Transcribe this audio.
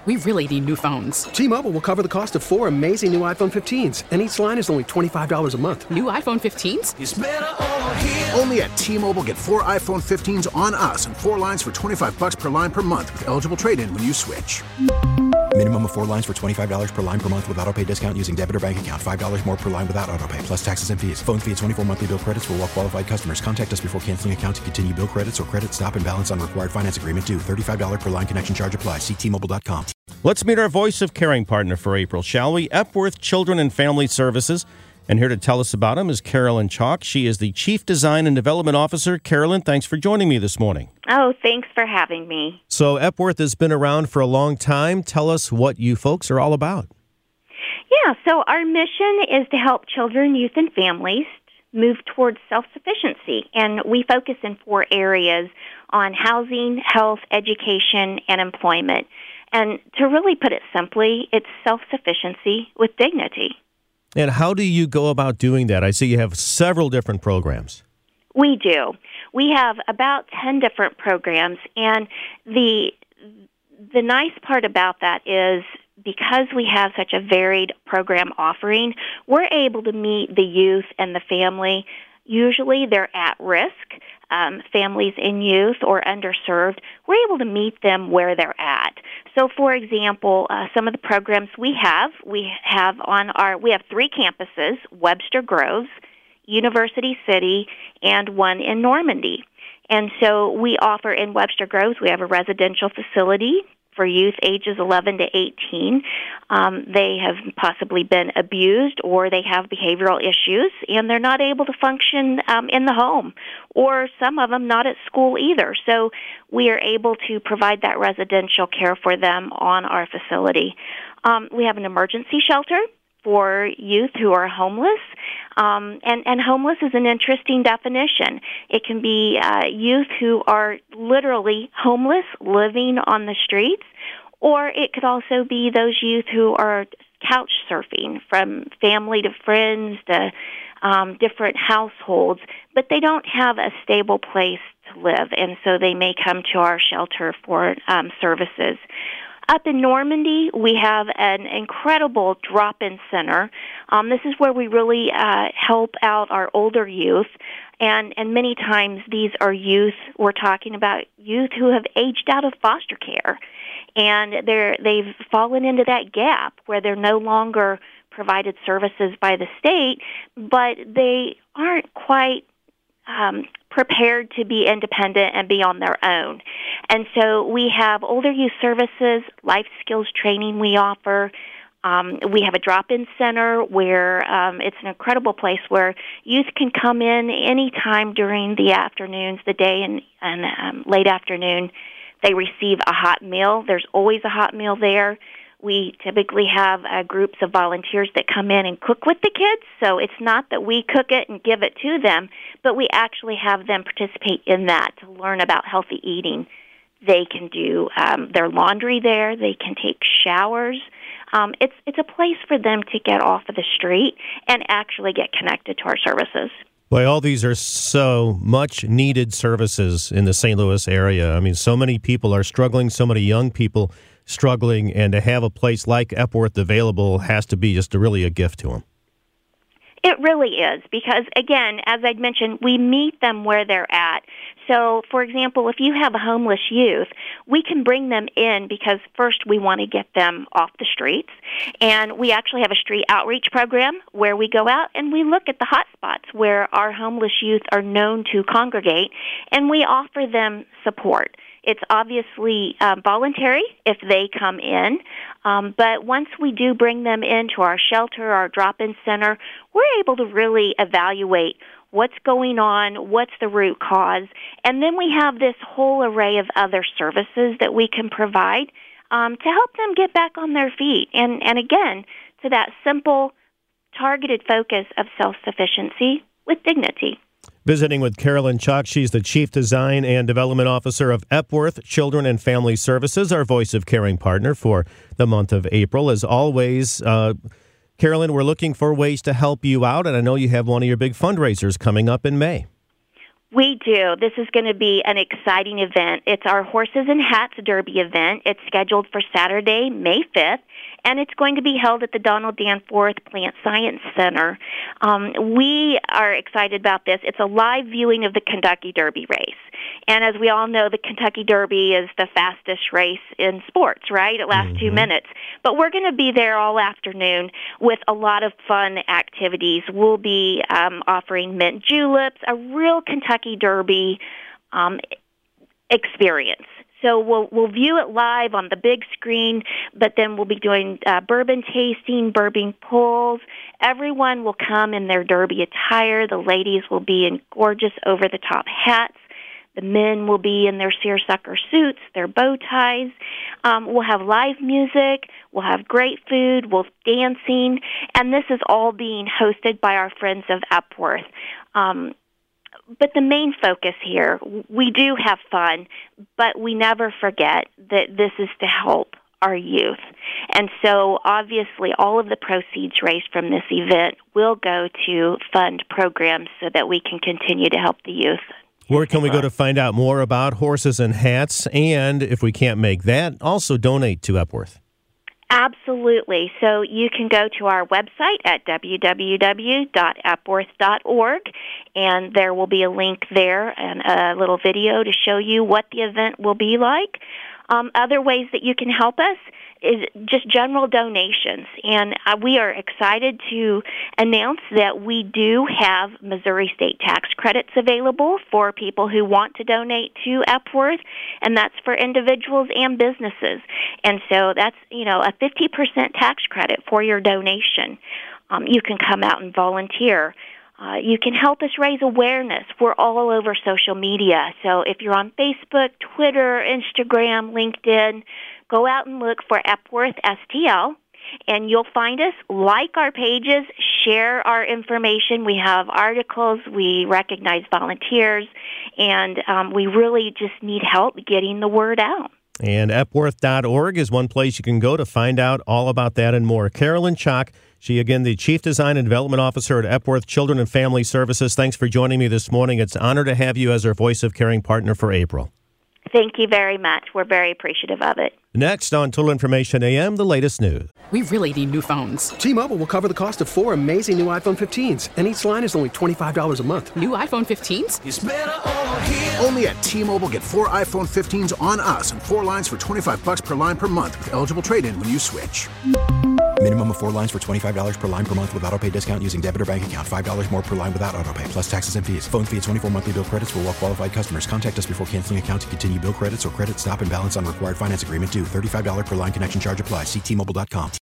We really need new phones. T-Mobile will cover the cost of 4 amazing new iPhone 15s, and each line is only $25 a month. New iPhone 15s? It's better over here. Only at T-Mobile, get 4 iPhone 15s on us and 4 lines for $25 per line per month with eligible trade-in when you switch. Minimum of 4 lines for $25 per line per month with autopay discount using debit or bank account. $5 more per line without autopay, plus taxes and fees. Phone fee at 24 monthly bill credits for well-qualified customers. Contact us before canceling account to continue bill credits or credit stop and balance on required finance agreement due. $35 per line connection charge applies. See T-Mobile.com. Let's meet our voice of caring partner for April, shall we? Epworth Children and Family Services. And here to tell us about them is Carolyn Chalk. She is the Chief Design and Development Officer. Carolyn, thanks for joining me this morning. Oh, thanks for having me. So Epworth has been around for a long time. Tell us what you folks are all about. Yeah, so our mission is to help children, youth, and families move towards self-sufficiency. And we focus in 4 areas on housing, health, education, and employment. And to really put it simply, it's self-sufficiency with dignity. And how do you go about doing that? I see you have several different programs. We do. We have about 10 different programs, and the nice part about that is because we have such a varied program offering, we're able to meet the youth and the family. Usually they're at risk, families and youth or underserved. We're able to meet them where they're at. So, for example, some of the programs we have 3 campuses: Webster Groves, University City, and one in Normandy. And so we offer in Webster Groves, we have a residential facility for youth ages 11 to 18. They have possibly been abused or they have behavioral issues, and they're not able to function in the home, or some of them not at school either. So we are able to provide that residential care for them on our facility. We have an emergency shelter for youth who are homeless. And homeless is an interesting definition. It can be youth who are literally homeless, living on the streets, or it could also be those youth who are couch surfing from family to friends to different households, but they don't have a stable place to live, and so they may come to our shelter for services. Up in Normandy, we have an incredible drop-in center. This is where we really help out our older youth, and many times these are youth, we're talking about youth who have aged out of foster care, and they've fallen into that gap where they're no longer provided services by the state, but they aren't quite prepared to be independent and be on their own. And so we have older youth services, life skills training we offer. We have a drop-in center where it's an incredible place where youth can come in any time during the afternoons, the day and late afternoon. They receive a hot meal. There's always a hot meal there. We typically have groups of volunteers that come in and cook with the kids, so it's not that we cook it and give it to them, but we actually have them participate in that to learn about healthy eating. They can do their laundry there. They can take showers. It's a place for them to get off of the street and actually get connected to our services. Boy, all these are so much needed services in the St. Louis area. I mean, so many people are struggling, so many young people struggling, and to have a place like Epworth available has to be just really a gift to them. It really is, because, again, as I'd mentioned, we meet them where they're at. So, for example, if you have a homeless youth, we can bring them in because, first, we want to get them off the streets. And we actually have a street outreach program where we go out and we look at the hot spots where our homeless youth are known to congregate, and we offer them support. It's obviously voluntary if they come in, but once we do bring them into our shelter, our drop-in center, we're able to really evaluate what's going on, what's the root cause, and then we have this whole array of other services that we can provide to help them get back on their feet. And again, to that simple, targeted focus of self-sufficiency with dignity. Visiting with Carolyn Chalk, she's the Chief Design and Development Officer of Epworth Children and Family Services, our voice of caring partner for the month of April. As always, Carolyn, we're looking for ways to help you out, and I know you have one of your big fundraisers coming up in May. We do. This is going to be an exciting event. It's our Horses and Hats Derby event. It's scheduled for Saturday, May 5th, and it's going to be held at the Donald Danforth Plant Science Center. We are excited about this. It's a live viewing of the Kentucky Derby race. And as we all know, the Kentucky Derby is the fastest race in sports, right? It lasts 2 minutes. But we're going to be there all afternoon with a lot of fun activities. We'll be offering mint juleps, a real Kentucky Derby experience. So we'll view it live on the big screen, but then we'll be doing bourbon tasting, bourbon pulls. Everyone will come in their Derby attire. The ladies will be in gorgeous over-the-top hats. The men will be in their seersucker suits, their bow ties. We'll have live music. We'll have great food. We'll have dancing. And this is all being hosted by our friends of Epworth. But the main focus here, we do have fun, but we never forget that this is to help our youth. And so, obviously, all of the proceeds raised from this event will go to fund programs so that we can continue to help the youth. Where can we go to find out more about Horses and Hats? And if we can't make that, also donate to Epworth. Absolutely. So you can go to our website at www.epworth.org, and there will be a link there and a little video to show you what the event will be like. Other ways that you can help us is just general donations. And we are excited to announce that we do have Missouri state tax credits available for people who want to donate to Epworth, and that's for individuals and businesses. And so that's, a 50% tax credit for your donation. You can come out and volunteer. You can help us raise awareness. We're all over social media. So if you're on Facebook, Twitter, Instagram, LinkedIn, go out and look for Epworth STL, and you'll find us. Like our pages, share our information. We have articles. We recognize volunteers, and we really just need help getting the word out. And Epworth.org is one place you can go to find out all about that and more. Carolyn Chalk, she, again, the Chief Design and Development Officer at Epworth Children and Family Services. Thanks for joining me this morning. It's an honor to have you as our Voice of Caring partner for April. Thank you very much. We're very appreciative of it. Next on Total Information AM, the latest news. We really need new phones. T-Mobile will cover the cost of 4 amazing new iPhone 15s, and each line is only $25 a month. New iPhone 15s? It's better over here. Only at T-Mobile, get 4 iPhone 15s on us and 4 lines for $25 per line per month with eligible trade-in when you switch. Minimum of 4 lines for $25 per line per month with autopay discount using debit or bank account. $5 more per line without autopay, plus taxes and fees. Phone fee at 24 monthly bill credits for well-qualified customers. Contact us before canceling account to continue bill credits or credit stop and balance on required finance agreement due. $35 per line connection charge applies. See T-Mobile.com.